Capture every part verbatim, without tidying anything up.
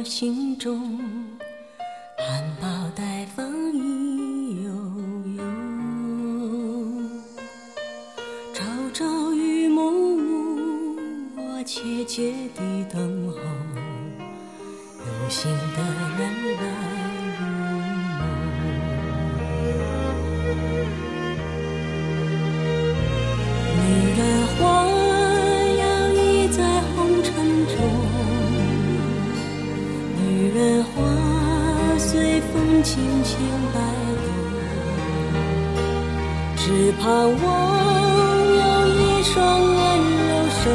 心中，含苞待放意悠悠。朝朝与暮暮，我切切地等候，有心的人来入梦。女人花摇曳在红尘中，女人花随风轻轻摆动，只盼望有一双温柔手，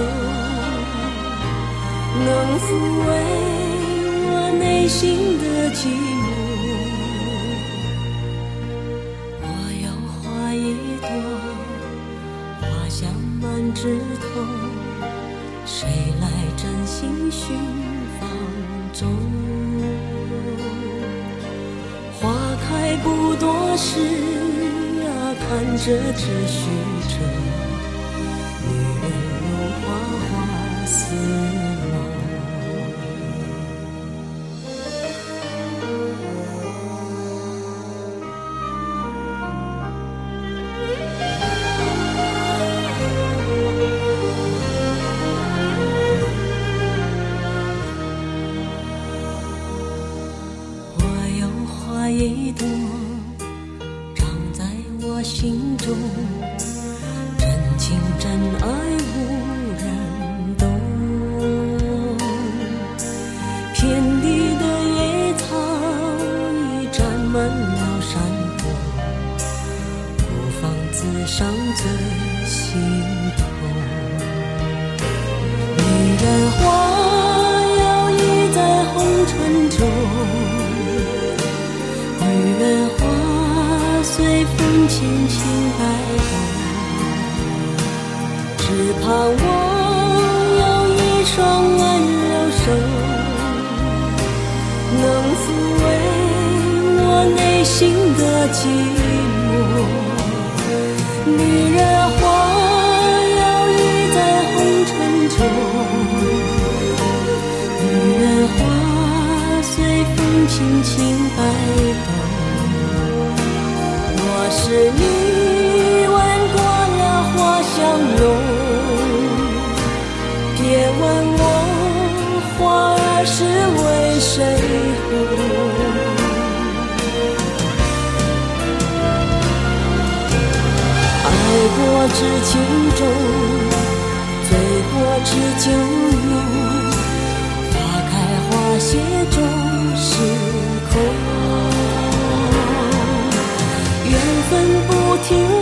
能抚慰我内心的寂寞。我有花一朵，花香满枝头，谁来真心寻芳踪？花开不多时啊，看着只虚着，女人如花花似梦。一朵长在我心中，真情真爱无人懂。遍地的野草已占满了山坡，孤芳自赏最心痛。女人花摇曳在红尘中，女人花随风轻轻摆动，只盼望有一双温柔手，能抚慰我内心的寂寞。女人花摇曳在红尘中，女人花随风轻轻摆动。我是你闻过了花香浓，别问我花儿是为谁红。爱过知情重，醉过知酒浓，花开花谢终是空。缘分不停